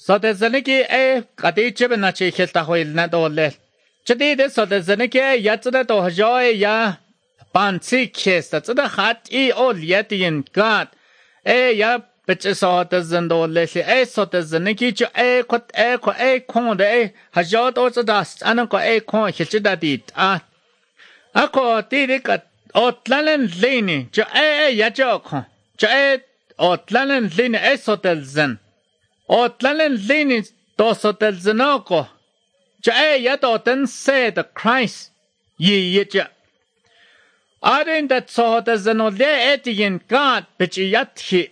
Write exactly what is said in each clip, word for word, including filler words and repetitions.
so the zeniki e kati chibna chi khilta hoil na dole chidi de so the zeniki yatsda to joy ya pansi khesta tsda hat i ol yatin gat e ya bitch so the zendole e so the zeniki ch e kot e ko e kon de e hajo to tsda anan ko e kon khilchida dit a ako ti de kat otlanen lini ch e ya jo kon ch e otlanen lini e so the zen Otlanen lini tosotel zenoko. Jae yatoten say the Christ ye yitja. Arin that so the zenole etian God bitch yathi.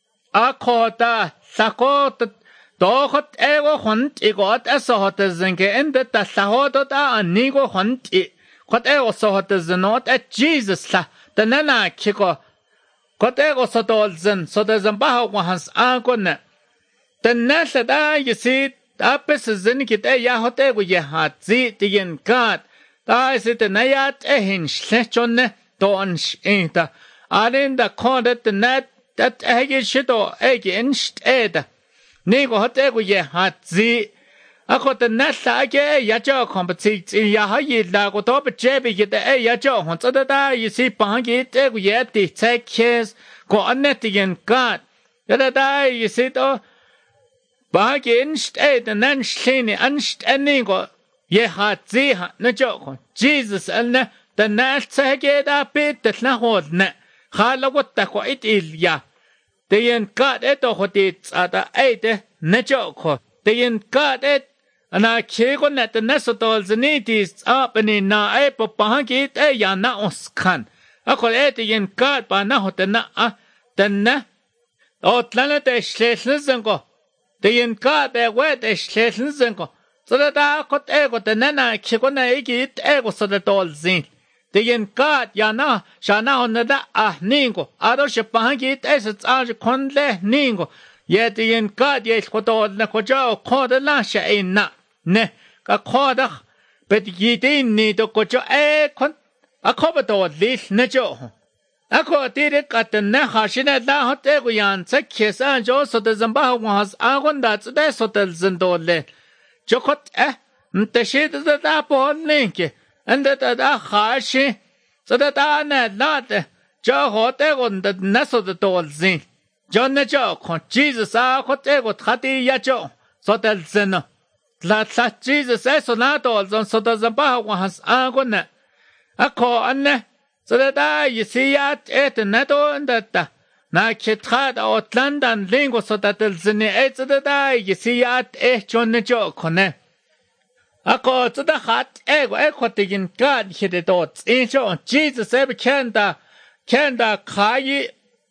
Akota sakot dohot ego hunt egot as so hot as zenke and that the sahodota and nigo hunt it. What ego so hot as the note at Jesus la the nana kiko. What ego so tol zen so the zambaha was ankone. The next day you see, that is in it a yahote with your heart, see the in God. That is it a nayat a hinge, lechon, donch, ain't a. I in the corner the net that egg shit or egg inched ed. Nego hot egg with your heart, see. I got the net like a yajo competites in Yahayi lago top jabby get the a yajo. Once other day you see, bang it egg yet the take cares, go on net in God. The other day you see, oh. Bag inst ed and then shini anst enigo ye hat ziha na joko Jesus and the nash seged a bit the nahod ne hala what the quite ilya the in got it or it's at the eight ne joko the in got it and I kigon at the nesotols and it is up and in na ape bag it a yana oskan I call it in got by nahot na a the ne or planet a shlesses and go. The in God their word is shlesens and go. So that I got ego the nana kikona egit ego so that all zin. The in God yana shana on the ah ningo. Ado shapangit as it's all conle ningo. Yet the in God yes what all the kojo called the lasha in na. Ne, a quarter. But ye didn't need to kojo a con a cobato at least nejo. Ako did at the Nehashina da Hoteguyan, Sekis and Joso the Zamba was Agon that's the Sotel Zendole. Jokot eh, the shade of the Dapo Linky, and that a hashi, so that I net not Jo Hotegon the Nesso the Tol Zin. John the Joke, Jesus a Hotego Tati Yajo, Sotel Zeno. That Jesus says on that all, so the Zamba was Agon. Ako anne. So that I you see at it and neto and that na kitrat out London lingo so that the zini et so that I you see at eh John the joke connect. I call to the hot egg equating God hit it out. In show Jesus ever can da can da kai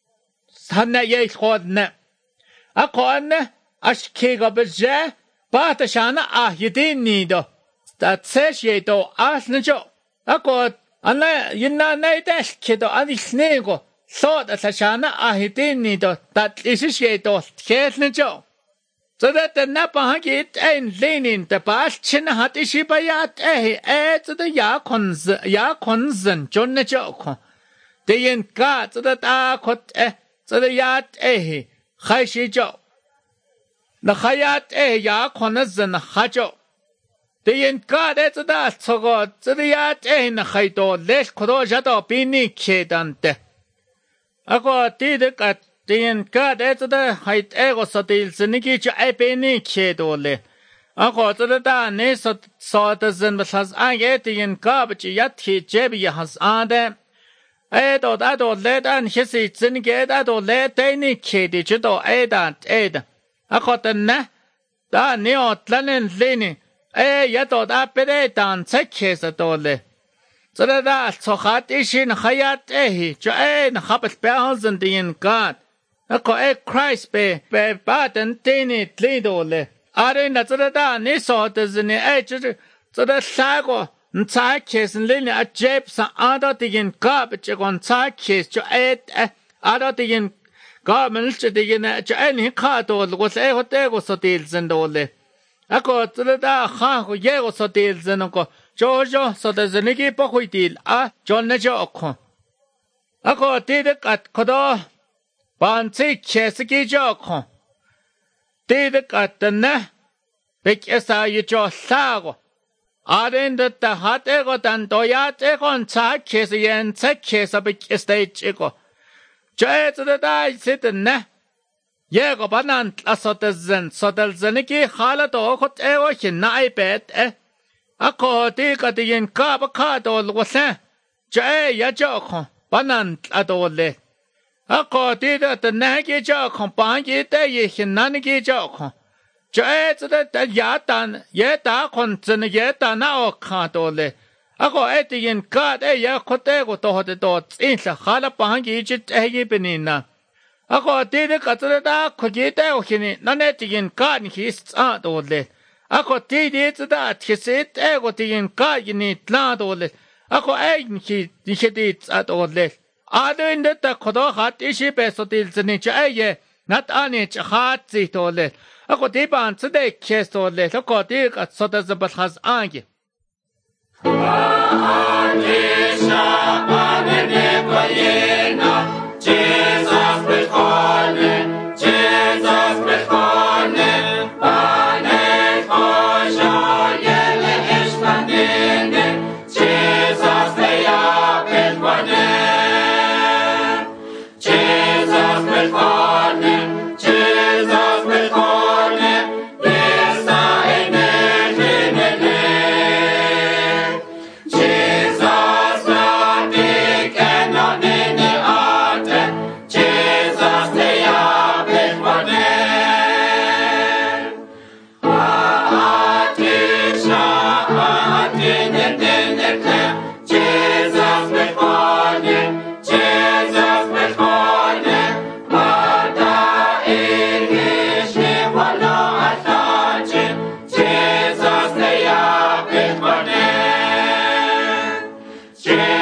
sana ye hod ne. I call ne ash kig of a jet, but the shana ah you didn't need that says ye do ask the joke. I call Anna yinna naidash kido ani snego so that shana ahidini do that is she do kesne jo so that the napa hagit ein lenin the bas chin hat ishi bayat eh eh to the ya cons ya consen jonne jo the yin gat so that a kot eh so the yat eh khashi jo the khayat eh ya consen hajo The in God at that so good, so the yat in the Haito, less Kodojado, Pini Kedante. I got did it at the in God at the height ego so the Zeniki a penny Kedole. I got to the dane so so the Zen has I get the in garbage yet he jebby has on them. I don't that or let and his Zenigate that or let any kid, you do aid and aid. I got the ne, that neo Tlanen Lini. Eh, yet or that bede dan sekes at all. So that so hot is in Hayat ehi, Jain habit bells and the in God. A co a Christ be, be bad and tiny lidole. Are in the Zada Niso does in the edge, so that Sago and Sakes and Lily at Japes and other the in garbage on Sakes to aid other the in garments to the in any cardo was a hotel so deals and all. I got to the ha who ye so deals and go. Jojo so there's a niggy pocket deal. Ah, John the joke. I got did it at Kodo. Bansi Chesiki joke. Tida katana. Bek esa yicho lago. Aden de ta hat ego tan doyat ego on ta kesa yen ta kesa bek estate ego. Jayet de da sit na. Yego banan asotezen sotelzeniki hala do hot ego hinai bet e. Ako ti katiyen ka ba ka do wasa. Jay ya joko banan adole. Ako ti da ta nagi joko bangi te ye hinanigi joko. Jay zde da ya dan ye da kon zne ye da na o ka dole. Ako etiyen ka de ya kote go to de do in sa hala bangi jit e ye benina. Ako ti de ka zde da ko ji de o hini na ne tiyen ka ni his a dole. Ako ti de zda tisit e go tiyen ka ni tla dole. Ako e ni ni hidit a dole. Ado in de ta kodo hat ishi beso til zne jay ye nat ani ch hat zi dole. Ako di ban tsede kesto le loko di at soda zabal khaz angi. Jesus bekhone, Jesus bekhone, bane khosha yele ishmanene, Jesus beya bekhone, Jesus bekhone, Jesus bekhone. Jesus